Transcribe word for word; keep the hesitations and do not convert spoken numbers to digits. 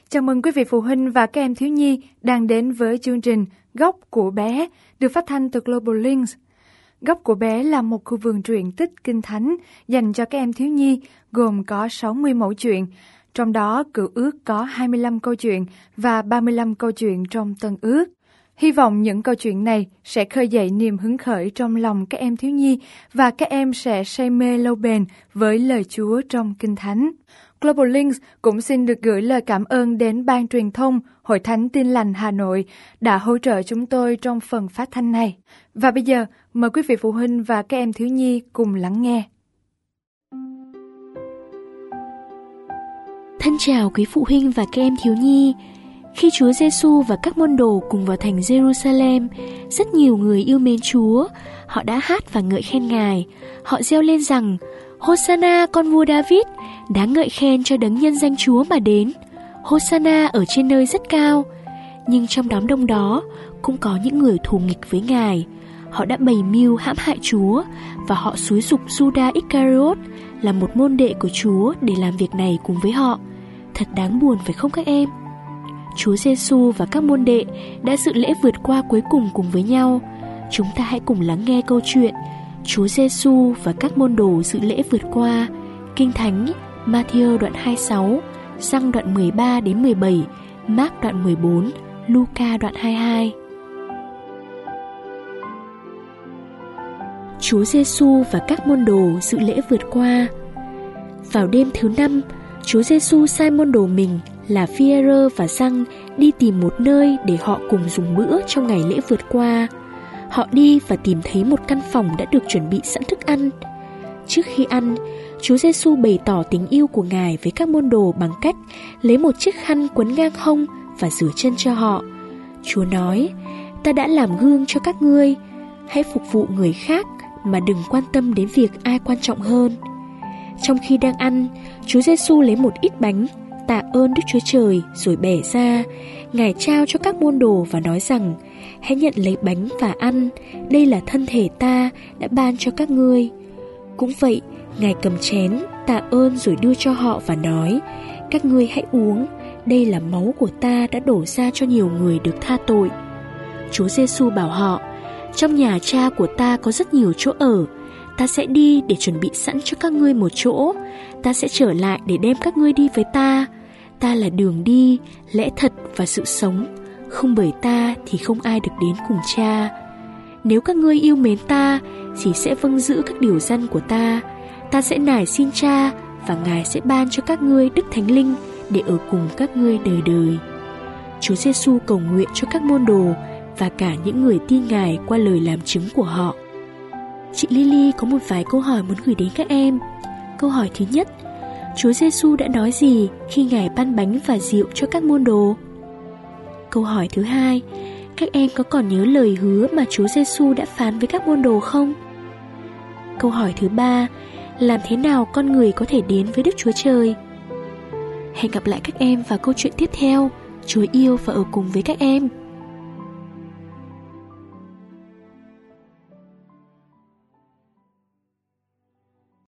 Chào mừng quý vị phụ huynh và các em thiếu nhi đang đến với chương trình Góc của bé được phát thanh từ Global Links. Góc của bé là một khu vườn truyện tích kinh thánh dành cho các em thiếu nhi, gồm có sáu mươi mẫu chuyện, trong đó Cựu Ước có hai mươi lăm câu chuyện và ba mươi lăm câu chuyện trong Tân Ước. Hy vọng những câu chuyện này sẽ khơi dậy niềm hứng khởi trong lòng các em thiếu nhi và các em sẽ say mê lâu bền với lời Chúa trong Kinh Thánh. Global Links cũng xin được gửi lời cảm ơn đến Ban Truyền thông Hội Thánh Tin Lành Hà Nội đã hỗ trợ chúng tôi trong phần phát thanh này. Và bây giờ, mời quý vị phụ huynh và các em thiếu nhi cùng lắng nghe. Thân chào quý phụ huynh và các em thiếu nhi. Khi Chúa Giêsu và các môn đồ cùng vào thành Jerusalem, rất nhiều người yêu mến Chúa. Họ đã hát và ngợi khen Ngài. Họ reo lên rằng: Hosanna con vua David, đáng ngợi khen cho đấng nhân danh Chúa mà đến. Hosanna ở trên nơi rất cao. Nhưng trong đám đông đó cũng có những người thù nghịch với Ngài. Họ đã bày mưu hãm hại Chúa và họ xúi giục Judas Iscariot là một môn đệ của Chúa để làm việc này cùng với họ. Thật đáng buồn phải không các em? Chúa Giêsu và các môn đệ đã dự lễ vượt qua cuối cùng cùng với nhau. Chúng ta hãy cùng lắng nghe câu chuyện Chúa Giêsu và các môn đồ dự lễ vượt qua. Kinh Thánh Ma-thi-ơ đoạn hai mươi sáu, Giăng đoạn mười ba đến mười bảy, Mác đoạn mười bốn, Luca đoạn hai mươi hai. Chúa Giêsu và các môn đồ dự lễ vượt qua. Vào đêm thứ năm, Chúa Giêsu sai môn đồ mình là Phi-e-rơ và Giăng đi tìm một nơi để họ cùng dùng bữa trong ngày lễ vượt qua. Họ đi và tìm thấy một căn phòng đã được chuẩn bị sẵn thức ăn. Trước khi ăn, Chúa Giêsu bày tỏ tình yêu của Ngài với các môn đồ bằng cách lấy một chiếc khăn quấn ngang hông và rửa chân cho họ. Chúa nói: Ta đã làm gương cho các ngươi, hãy phục vụ người khác mà đừng quan tâm đến việc ai quan trọng hơn. Trong khi đang ăn, Chúa Giêsu lấy một ít bánh, tạ ơn Đức Chúa Trời rồi bẻ ra. Ngài trao cho các môn đồ và nói rằng: Hãy nhận lấy bánh và ăn, đây là thân thể ta đã ban cho các ngươi. Cũng vậy, Ngài cầm chén, tạ ơn rồi đưa cho họ và nói: Các ngươi hãy uống, đây là máu của ta đã đổ ra cho nhiều người được tha tội. Chúa Giêsu bảo họ: Trong nhà Cha của ta có rất nhiều chỗ ở. Ta sẽ đi để chuẩn bị sẵn cho các ngươi một chỗ. Ta sẽ trở lại để đem các ngươi đi với ta. Ta là đường đi, lẽ thật và sự sống. Không bởi ta thì không ai được đến cùng Cha. Nếu các ngươi yêu mến ta thì sẽ vâng giữ các điều răn của ta. Ta sẽ nài xin Cha và Ngài sẽ ban cho các ngươi Đức Thánh Linh để ở cùng các ngươi đời đời. Chúa Giêsu cầu nguyện cho các môn đồ và cả những người tin Ngài qua lời làm chứng của họ. Chị Lily có một vài câu hỏi muốn gửi đến các em. Câu hỏi thứ nhất: Chúa Giêsu đã nói gì khi Ngài ban bánh và rượu cho các môn đồ? Câu hỏi thứ hai: Các em có còn nhớ lời hứa mà Chúa Giêsu đã phán với các môn đồ không? Câu hỏi thứ ba: Làm thế nào con người có thể đến với Đức Chúa Trời? Hẹn gặp lại các em vào câu chuyện tiếp theo. Chúa yêu và ở cùng với các em.